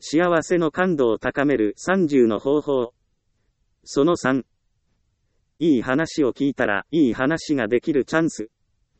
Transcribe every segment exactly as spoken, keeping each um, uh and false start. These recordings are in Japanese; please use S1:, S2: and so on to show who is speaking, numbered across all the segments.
S1: 幸せの感度を高めるさんじゅうの方法。そのさん。いい話を聞いたらいい話ができるチャンス。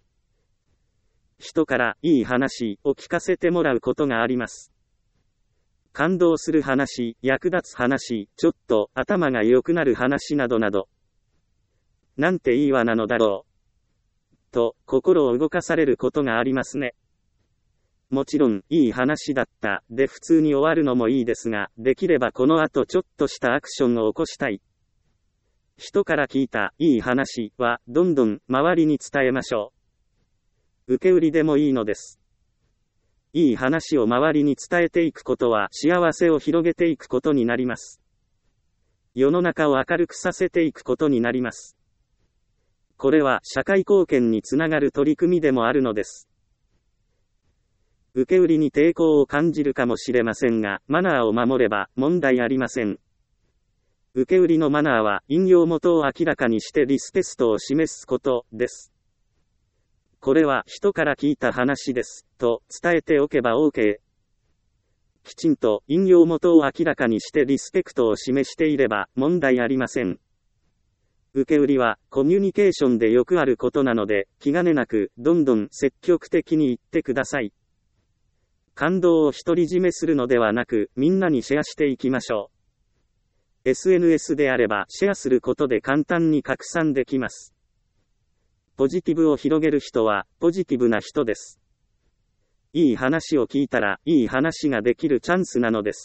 S1: 人からいい話を聞かせてもらうことがあります。感動する話、役立つ話、ちょっと頭が良くなる話などなど。なんていいわなのだろう。と、心を動かされることがありますね。もちろん、いい話だった、で普通に終わるのもいいですが、できればこの後ちょっとしたアクションを起こしたい。人から聞いた、いい話は、どんどん、周りに伝えましょう。受け売りでもいいのです。いい話を周りに伝えていくことは幸せを広げていくことになります。世の中を明るくさせていくことになります。これは社会貢献につながる取り組みでもあるのです。受け売りに抵抗を感じるかもしれませんが、マナーを守れば問題ありません。受け売りのマナーは引用元を明らかにしてリスペクトを示すことです。これは人から聞いた話です、と伝えておけば OK。きちんと引用元を明らかにしてリスペクトを示していれば問題ありません。受け売りはコミュニケーションでよくあることなので、気兼ねなくどんどん積極的に言ってください。感動を独り占めするのではなく、みんなにシェアしていきましょう。エスエヌエス であればシェアすることで簡単に拡散できます。ポジティブを広げる人は、ポジティブな人です。いい話を聞いたら、いい話ができるチャンスなのです。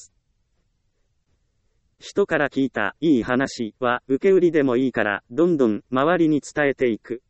S1: 人から聞いた、いい話は、受け売りでもいいから、どんどん、周りに伝えていく。